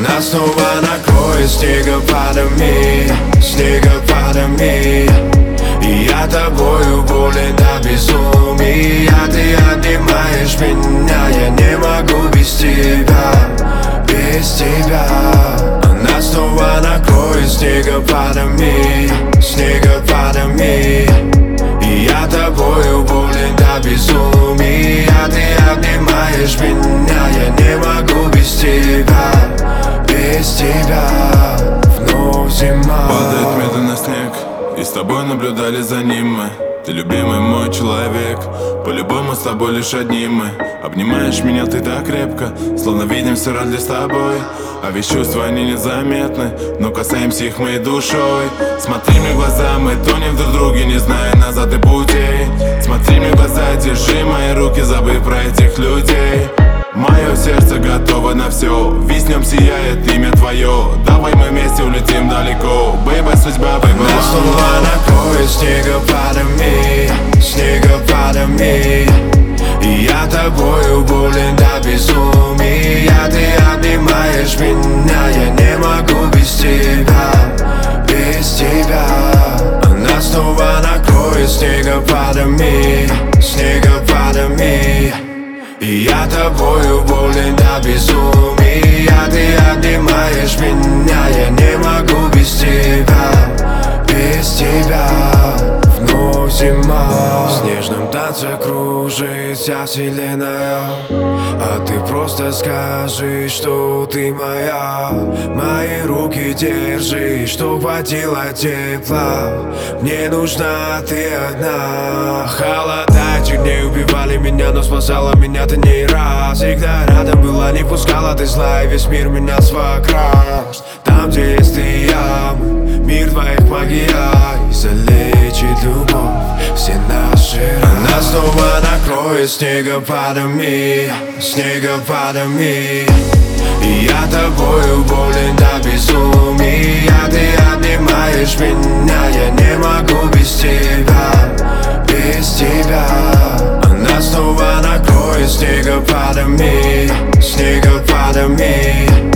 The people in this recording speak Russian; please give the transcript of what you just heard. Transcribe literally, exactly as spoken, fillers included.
Нас снова накроет снегопадами, снегопадами. И я тобою болен до безумия. Ты обнимаешь меня, я не могу без тебя, без тебя. Нас снова накроет снегопадами, снегопадами. И я тобою болен до безумия. Ты обнимаешь меня, я не могу без тебя, без тебя. Вновь зима. Падает медленно снег, и с тобой наблюдали за ним мы. Ты любимый мой человек, по-любому с тобой лишь одним мы. Обнимаешь меня ты так крепко, словно видим все ради с тобой. А ведь чувства они незаметны, но касаемся их мы душой. Смотри мне в глаза, мы тонем друг в друге, не зная назад и путей. Смотри мне в глаза, держи мои руки, забыв про этих людей. Мое сердце готово на все, весь днем сияет имя твое. Давай мы вместе улетим далеко, бэйба, судьба, бэйба. Нас снова накроет снегопадами, снегопадами. И я тобою болен до безумия. Ты обнимаешь меня, я не могу без тебя, без тебя. Нас снова накроет снегопадами, снегопадами. И я тобою болен до безумия. Ты обнимаешь меня, я не могу без тебя, без тебя. Вновь зима. В снежном танце кружит вся вселенная, а ты просто скажи, что ты моя. Мои руки держи, чтоб хватило тепла. Мне нужна ты одна. Холода дней убивали меня, но спасала меня ты не раз. Всегда рядом была, не пускала ты зла, и весь мир меня свокрас. Там, где есть ты и я, мир твоих магия, и залечит любовь все наши раны. Нас снова накроет снегопадами, снегопадами. И я тобою болен до безумия. Ты обнимаешь меня, я не могу без тебя, без тебя. Нас снова накроет снегопадами, снегопадами.